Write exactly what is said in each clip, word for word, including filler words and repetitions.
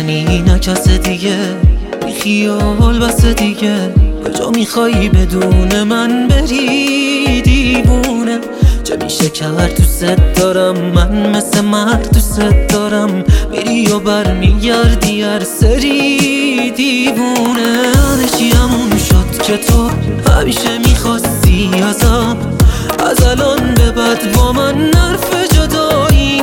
منی نه کس دیگه، بی خیال بس دیگه. کجا میخوایی بدون من بری دیوونه؟ چه میشه کرد دوست دارم، من مثل مرد دوست دارم. میری و برمیگردی هر سری دیوونه. همه چی همون شد که تو همیشه میخواستی ازم، از الان به بعد با من حرف جدایی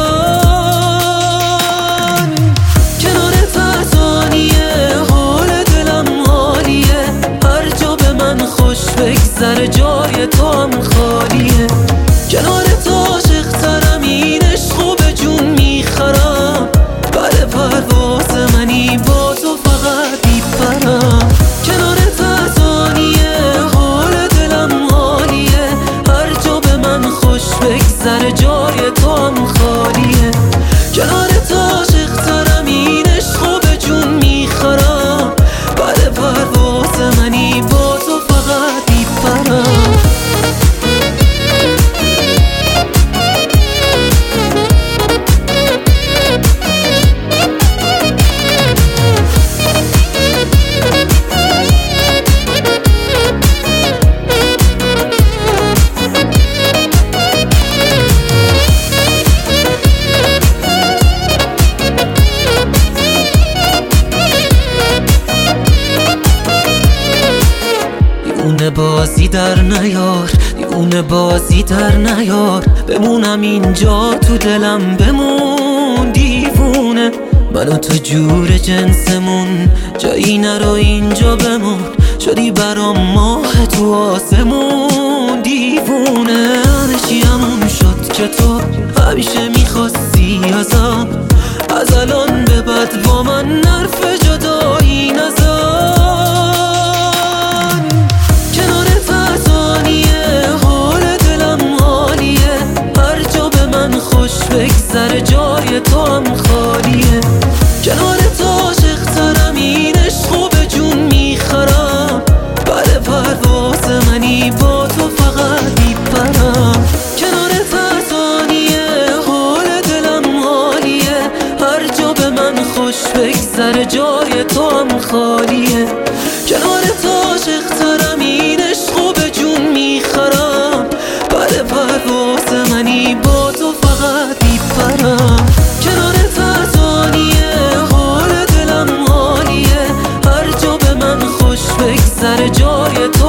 نزن. کنارت هر ثانیه حال دلم عالیه، هر جا به من خوش بگذره جای تو هم خالیه. کنارت عاشق ترم، این عشقو به جون میخرم. بره پرواز منی با تو فقط میپرم. کنارت هر ثانیه حال دلم عالیه، هر جا به من خوش بگذره جای تو هم خالیه. کنارت عاشق ترم، این عشقو به جون میخرم. بره پرواز منی با تو فقط میپرم. دیوونه بازی در نیار، دیوونه بازی در نیار. بمونم اینجا تو دلم بمون دیوونه. من و تو جور جنسمون، جایی نرو اینجا بمون. شدی برام ماه تو آسمون دیوونه. همه چی همون شد که تو همیشه میخواستی ازم، از الان به بعد با من حرف جدایی نزن. کنارت هر ثانیه حال دلم عالیه، هر جا به من خوش بگذره جای تو هم خالیه. کنارت عاشق ترم، این عشقو به جون میخرم. بره پرواز منی با تو فقط میپرم. کنارت هر ثانیه حال دلم عالیه، هر جا به من خوش بگذره جای تو هم خالیه. کنارت عاشق ترم، این عشقو به جون میخرم. بره پرواز منی با تو فقط میپرم. کنارت هر ثانیه حال دلم عالیه، هر جا به من خوش بگذره جای تو